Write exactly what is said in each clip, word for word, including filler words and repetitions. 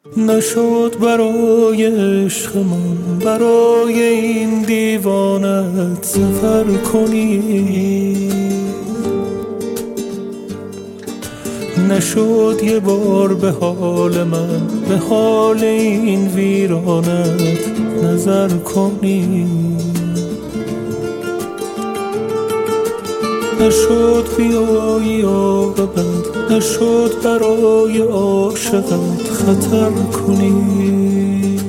نشد برای عشقمون برای این دیوانت سفر کنی، نشد یه بار به حال من به حال این ویرانت نظر کنی، نشد بیایی یا بد، نشد برای عاشقت خطر کنی،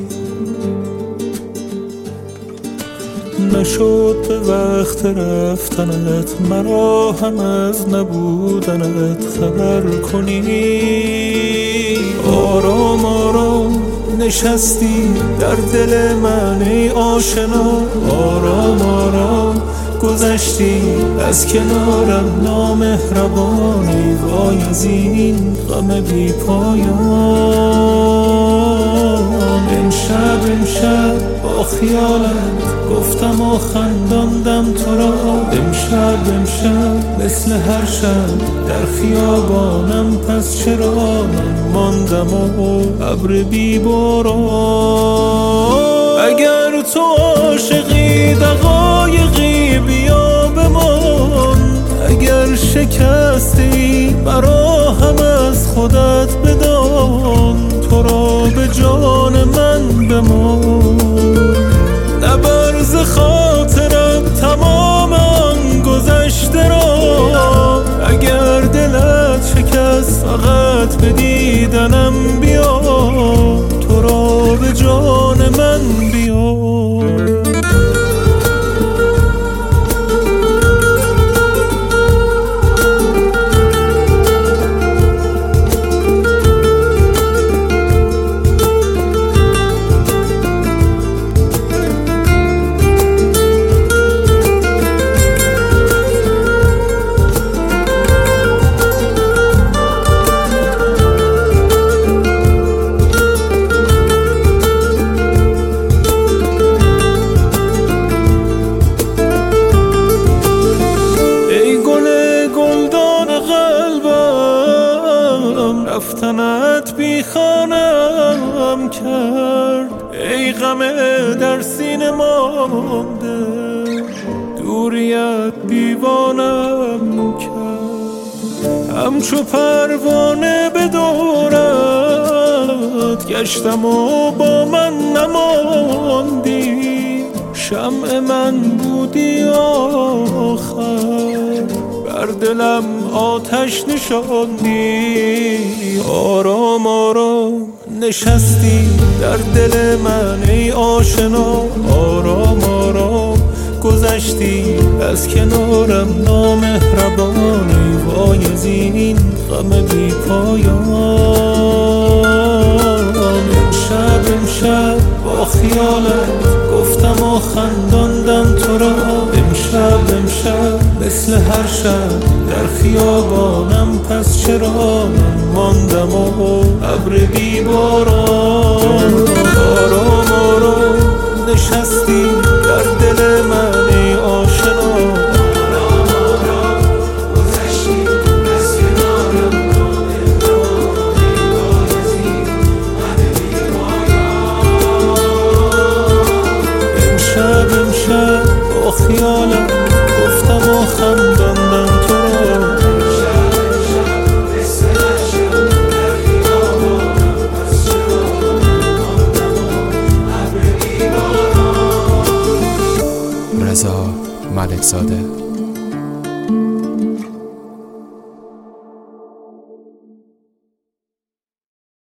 نشد به وقت رفتنت مرا هم از نبودنت خبر کنی. آرام آرام نشستی در دل من ای آشنا، آرام آرام گذشتی از کنارم نامهربانی، وای از این غم بی پایان. امشب امشب با خیالت گفتم و خنداندم تو را، امشب امشب مثل هر شب در خیابانم، پس چرا من ماندم و ابر بی باران. اگر تو عاشقی دقایقی بیا بمان، اگر شکستی برا هم از خودت بدان، تو را به جان من بمان. نبرز خاطرم تمام آن گذشته را، اگر دلت شکست فقط به دیدنم بیا، تو را به جان من بیا. رفتنت بی خانم کرد، ای غم در سینه مانده، دوریت دیوانم کرد. همچو پروانه به دورت گشتم و با من نماندی، شمع من بودی آخر، بر دلم آتش نشاندی. آرام آرام نشستی در دل من ای آشنا، آرام آرام گذشتی از کنارم نامهربانی، وای از این غم بی پایان. امشب امشب با خیالت گفتم و خنداندم تو را، امشب امشب مثل هر شب در خیابانم، پس چرا من ماندم و ابر بی باران. آرام آرام نشستی در دل من ای آشنا، آرام آرام گذشتی از کنارم نامهربانی، وای از این غم بی پایان. امشب امشب با خیالت گفتم و خنداندم تو را، امشب امشب مثل هر شب در خیابانم، پس چرا من ماندم و ابر بی باران. رضا ملکزاده.